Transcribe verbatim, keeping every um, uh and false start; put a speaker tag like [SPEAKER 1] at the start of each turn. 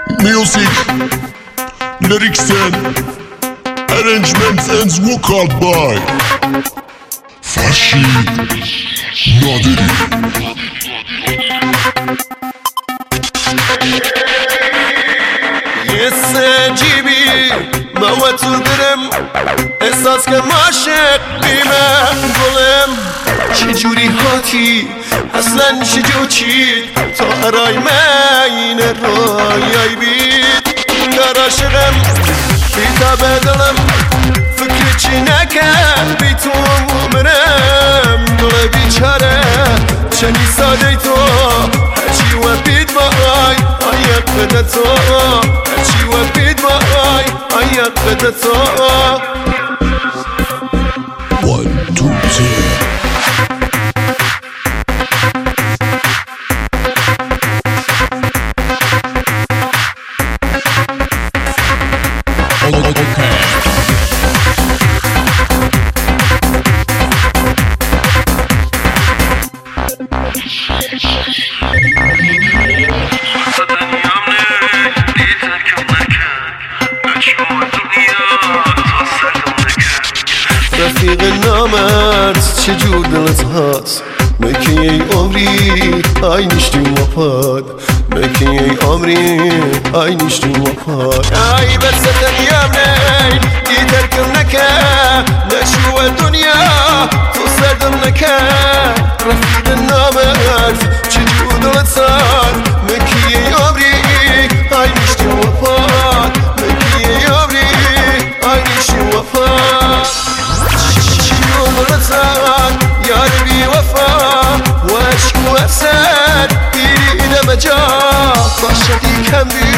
[SPEAKER 1] Music, lyrics and arrangements and vocal by فرشید نادری.
[SPEAKER 2] یه سنجیبی موتو درم احساس که عاشق بیمه گلم چجوری هاتی اصلا چجور چید تا ارای من رایای بید در عاشقم بی تا بدلم فکر چی نکن بی تو منم دل بیچاره چنی ساده تو هرچی و بید وای آیق بده تو هرچی و بید وای آیق بده تو
[SPEAKER 1] One, two, three.
[SPEAKER 2] رفیق نامرد چجور دلت هست مکی ای عمری ای نشتیم وفاد مکی ای عمری ای نشتیم وفاد ای بس دنیام نی دیتر کم نکه نشو دنیا تو سردم نکه رفیق نامرد چجور دلت هست مکی ای عمری ای نشتیم وفاد مکی ای عمری ای نشتیم وفاد یار بی وفا و عشق و حسد دیدم جا باشدی کم بی